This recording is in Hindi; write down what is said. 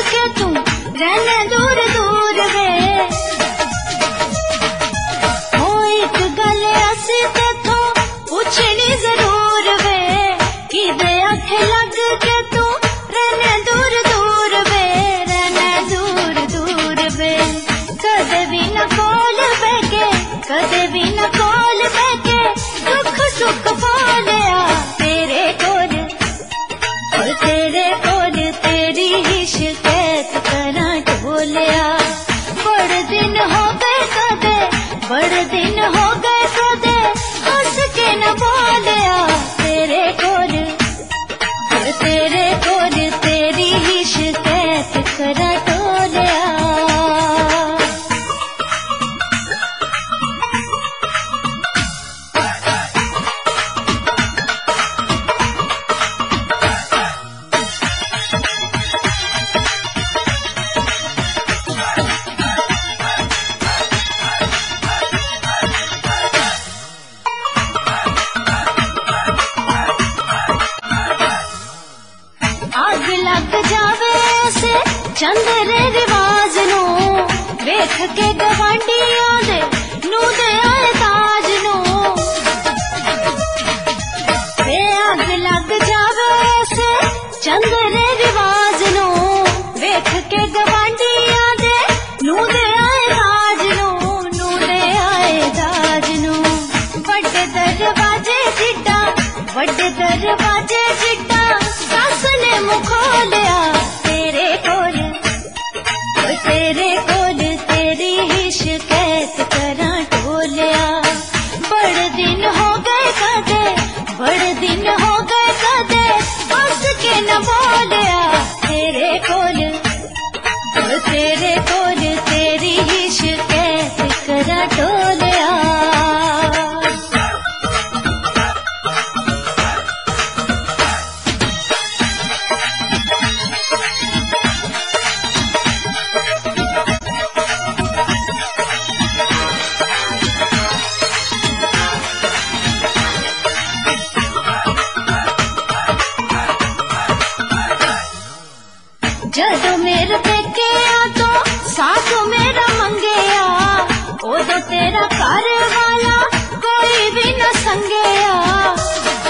के तू रहने दूर दूर वे। हो एक गल असी तेथों पूछनी जरूर वे, कि दे आखे लग के तू रहने दूर दूर वे, रहने दूर दूर वे। कदे भी न कोल बैके, कदे भी न कोल बैके, दुख सुख बोलिया तेरे कोल, तेरे कोल तेरी ही शिकायत करा बोलिया। बड़े दिन हो गए कदे, बड़े दिन हो गए कदे, हंस के न बोलिया तेरे कोल, तेरे कोल तेरी ही शिकायत करा टोलिया। आग लग जावे उसे चंदरे रिवाज नू, वेख के गवांढियां दे नू दे आए ताज नू। आग लग जावे उसे चंदरे रिवाज नू, वेख के गवांढियां दे नू दे आए ताज नू, नू दे आए ताज नू। बड़े दरवाजे जिड्डा, बड़े दरवाजे जिड्डा, सास ने मुख खोलिया तेरे कोल, तेरे कोल तेरी ही शिकायत करा टोलिया। बड़े दिन हो गए कदे, बड़े दिन हो गए कदे, हंस के न बोलिया तेरे कोल, तेरे कोल तेरी ही शिकायत करा टोलिया। जदों मेरे पेके आ तो सास मेरा मंगेया, ओदों तेरा घर वाला कोई भी न संगेया।